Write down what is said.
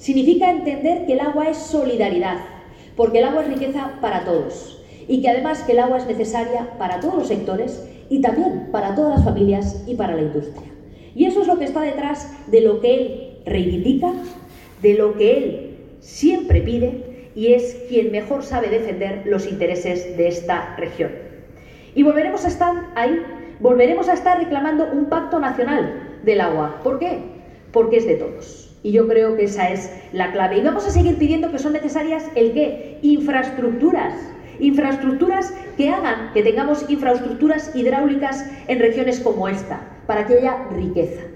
Significa entender que el agua es solidaridad, porque el agua es riqueza para todos y que además que el agua es necesaria para todos los sectores y también para todas las familias y para la industria. Y eso es lo que está detrás de lo que él reivindica, de lo que él siempre pide, y es quien mejor sabe defender los intereses de esta región. Y volveremos a estar ahí, volveremos a estar reclamando un pacto nacional del agua. ¿Por qué? Porque es de todos. Y yo creo que esa es la clave. Y vamos a seguir pidiendo que son necesarias ¿el qué? Infraestructuras. Infraestructuras que hagan que tengamos infraestructuras hidráulicas en regiones como esta, para que haya riqueza.